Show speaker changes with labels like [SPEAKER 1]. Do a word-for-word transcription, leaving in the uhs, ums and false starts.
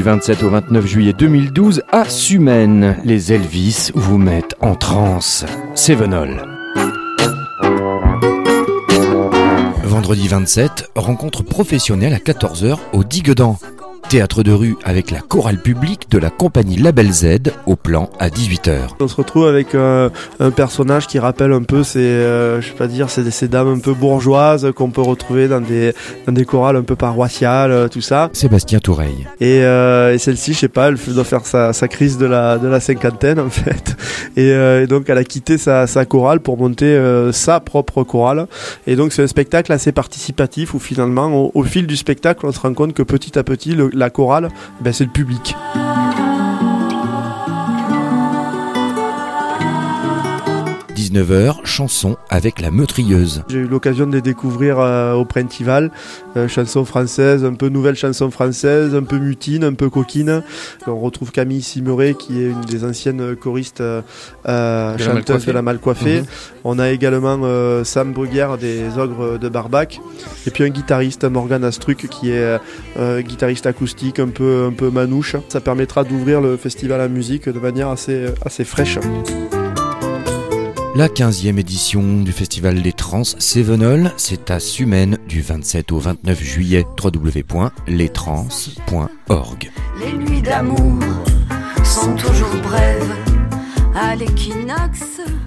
[SPEAKER 1] vingt-sept au vingt-neuf juillet deux mille douze à Sumène. Les Elvis vous mettent en transe. Sevenol. Vendredi vingt-sept, rencontre professionnelle à quatorze heures au Diguedan. Théâtre de rue avec la chorale publique de la compagnie Label Z au plan à dix-huit heures.
[SPEAKER 2] On se retrouve avec euh, un personnage qui rappelle un peu ces, euh, je sais pas dire, ces, ces dames un peu bourgeoises qu'on peut retrouver dans des, dans des chorales un peu paroissiales, euh, tout ça.
[SPEAKER 1] Sébastien Toureille.
[SPEAKER 2] Et, euh, et celle-ci, je sais pas, elle doit faire sa, sa crise de la, de la cinquantaine en fait. Et, euh, et donc elle a quitté sa, sa chorale pour monter euh, sa propre chorale. Et donc c'est un spectacle assez participatif où finalement, au, au fil du spectacle, on se rend compte que petit à petit, le, la chorale, ben c'est le public.
[SPEAKER 1] dix-neuf heures, chanson avec la Meurtrieuse.
[SPEAKER 2] J'ai eu l'occasion de les découvrir euh, au Printival, euh, chansons françaises, un peu nouvelles chansons françaises, un peu mutines, un peu coquines. On retrouve Camille Simeret qui est une des anciennes choristes euh, euh, chanteuses de la Malcoiffée. Mmh. On a également euh, Sam Bruguière des Ogres de Barbac et puis un guitariste, Morgan Astruc, qui est euh, guitariste acoustique, un peu, un peu manouche. Ça permettra d'ouvrir le festival à musique de manière assez, assez fraîche.
[SPEAKER 1] La quinzième édition du Festival des Trans Sevenol, c'est à Sumène du vingt-sept au vingt-neuf juillet. w w w point les trans point org.
[SPEAKER 3] Les nuits d'amour sont toujours brèves à l'équinoxe.